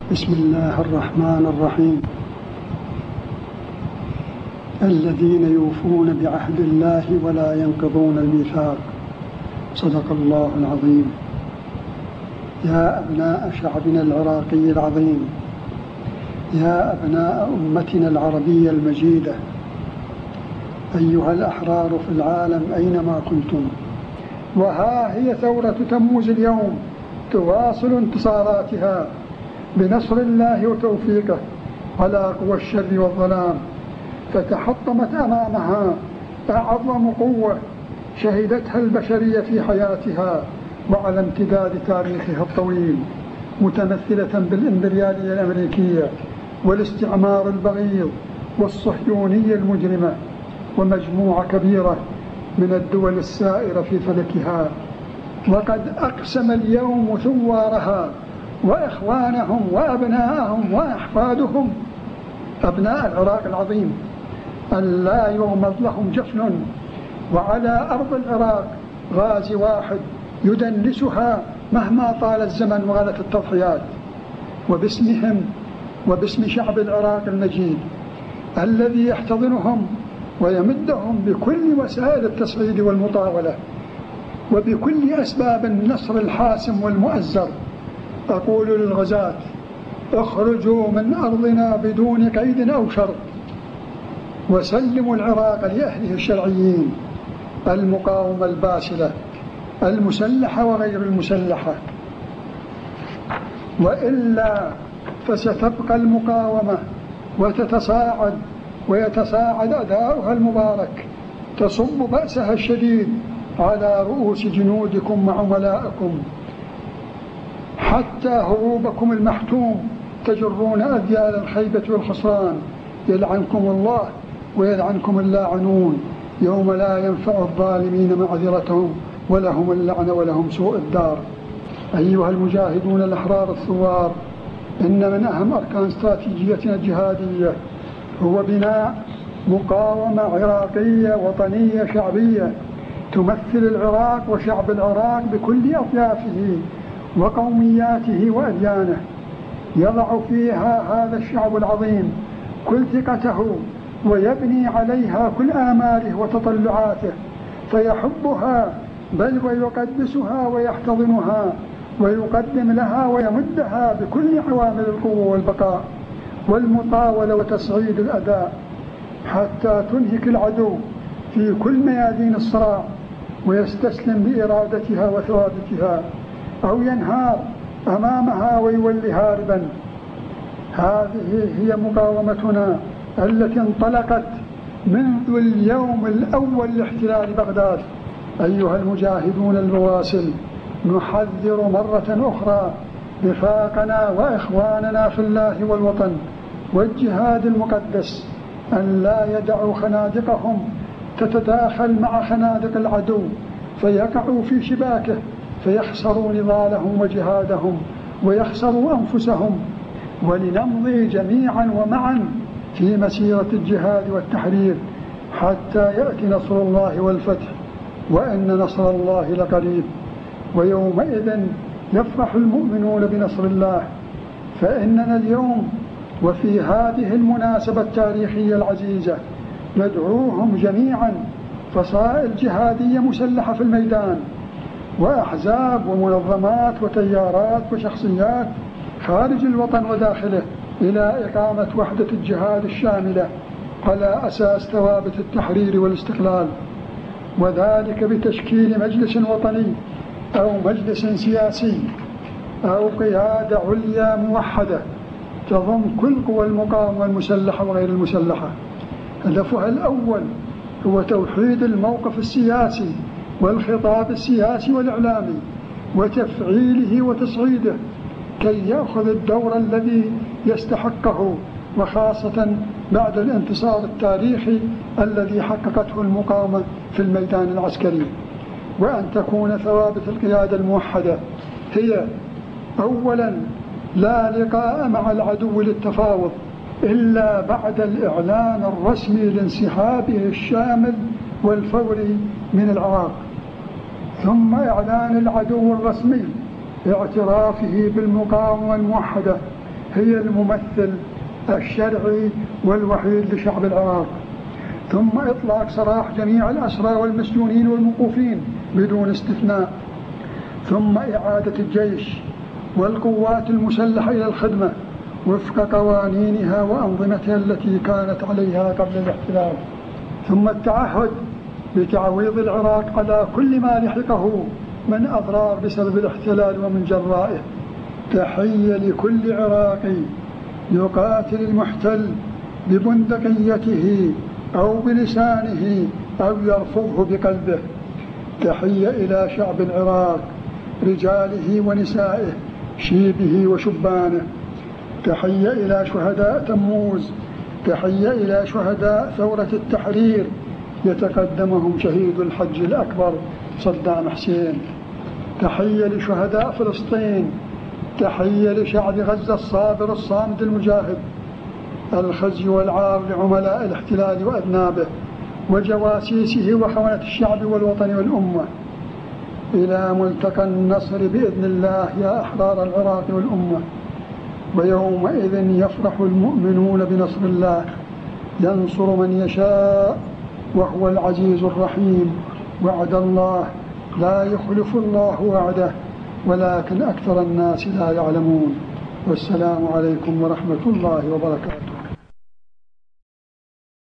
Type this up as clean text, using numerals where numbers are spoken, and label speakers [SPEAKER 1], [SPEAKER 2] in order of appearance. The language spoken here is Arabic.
[SPEAKER 1] بسم الله الرحمن الرحيم. الذين يوفون بعهد الله ولا ينقضون الميثاق. صدق الله العظيم. يا أبناء شعبنا العراقي العظيم، يا أبناء أمتنا العربية المجيدة، أيها الأحرار في العالم أينما كنتم، وها هي ثورة تموز اليوم تواصل انتصاراتها بنصر الله وتوفيقه على قوى الشر والظلام، فتحطمت أمامها أعظم قوة شهدتها البشرية في حياتها وعلى امتداد تاريخها الطويل، متمثلة بالإمبريالية الأمريكية والاستعمار البغيض والصهيونية المجرمة، ومجموعة كبيرة من الدول السائرة في فلكها. وقد أقسم اليوم ثوارها وإخوانهم وأبناءهم وأحفادهم أبناء العراق العظيم أن لا يغمض لهم جفن، وعلى أرض العراق غازي واحد يدنسها مهما طال الزمن وغلت التضحيات. وباسمهم وباسم شعب العراق المجيد الذي يحتضنهم ويمدهم بكل وسائل التصعيد والمطاولة وبكل أسباب النصر الحاسم والمؤزر، أقول للغزاة: اخرجوا من أرضنا بدون قيد أو شرط، وسلموا العراق لأهله الشرعيين، المقاومة الباسلة المسلحة وغير المسلحة، وإلا فستبقى المقاومة وتتصاعد ويتصاعد أداؤها المبارك، تصب بأسها الشديد على رؤوس جنودكم وعملائكم، حتى هروبكم المحتوم تجرون أذيال الخيبة والخسران. يلعنكم الله ويلعنكم اللاعنون، يوم لا ينفع الظالمين معذرتهم ولهم اللعنة ولهم سوء الدار. أيها المجاهدون الأحرار الثوار، إن من أهم أركان استراتيجيتنا الجهادية هو بناء مقاومة عراقية وطنية شعبية تمثل العراق وشعب العراق بكل أطيافه وقومياته وأديانه، يضع فيها هذا الشعب العظيم كل ثقته ويبني عليها كل آماله وتطلعاته، فيحبها بل ويقدسها ويحتضنها ويقدم لها ويمدها بكل عوامل القوة والبقاء والمطاولة وتصعيد الأداء، حتى تنهك العدو في كل ميادين الصراع ويستسلم بإرادتها وثوابتها، أو ينهار أمامها ويولي هاربا. هذه هي مقاومتنا التي انطلقت منذ اليوم الأول لاحتلال بغداد. أيها المجاهدون البواسل، نحذر مرة أخرى رفاقنا وإخواننا في الله والوطن والجهاد المقدس أن لا يدعوا خنادقهم تتداخل مع خنادق العدو فيقعوا في شباكه فيخسروا نضالهم وجهادهم ويخسروا أنفسهم، ولنمضي جميعا ومعا في مسيرة الجهاد والتحرير حتى يأتي نصر الله والفتح، وإن نصر الله لقريب. ويومئذ يفرح المؤمنون بنصر الله. فإننا اليوم وفي هذه المناسبة التاريخية العزيزة ندعوهم جميعا، فصائل جهادية مسلحة في الميدان وأحزاب ومنظمات وتيارات وشخصيات خارج الوطن وداخله، إلى إقامة وحدة الجهاد الشاملة على أساس ثوابت التحرير والاستقلال، وذلك بتشكيل مجلس وطني أو مجلس سياسي أو قيادة عليا موحدة تضم كل قوى المقاومة المسلحة وغير المسلحة. هدفها الأول هو توحيد الموقف السياسي والخطاب السياسي والإعلامي وتفعيله وتصعيده كي يأخذ الدور الذي يستحقه، وخاصة بعد الانتصار التاريخي الذي حققته المقاومة في الميدان العسكري. وأن تكون ثوابت القيادة الموحدة هي: أولا، لا لقاء مع العدو للتفاوض إلا بعد الإعلان الرسمي لانسحابه الشامل والفوري من العراق، ثم إعلان العدو الرسمي اعترافه بالمقاومة الموحدة هي الممثل الشرعي والوحيد لشعب العراق. ثم إطلاق سراح جميع الأسرى والمسجونين والموقوفين بدون استثناء. ثم إعادة الجيش والقوات المسلحة إلى الخدمة وفق قوانينها وأنظمتها التي كانت عليها قبل الاحتلال. ثم التعهد بتعويض العراق على كل ما لحقه من أضرار بسبب الاحتلال ومن جرائه. تحية لكل عراقي يقاتل المحتل ببندقيته أو بلسانه أو يرفضه بقلبه. تحية إلى شعب العراق، رجاله ونسائه، شيبه وشبانه. تحية إلى شهداء تموز، تحية إلى شهداء ثورة التحرير يتقدمهم شهيد الحج الأكبر صدام حسين. تحية لشهداء فلسطين، تحية لشعب غزة الصابر الصامد المجاهد. الخزي والعار لعملاء الاحتلال وأذنابه وجواسيسه وخونة الشعب والوطن والأمة. إلى ملتقى النصر بإذن الله يا أحرار العراق والأمة. ويومئذ يفرح المؤمنون بنصر الله، ينصر من يشاء وهو العزيز الرحيم. وعد الله لا يخلف الله وعده ولكن أكثر الناس لا يعلمون. والسلام عليكم ورحمة الله وبركاته.